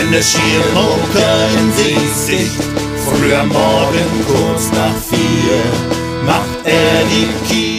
wenn der Schirmhocker in sich sieht. Früh am Morgen, kurz nach 4, macht er die Kiel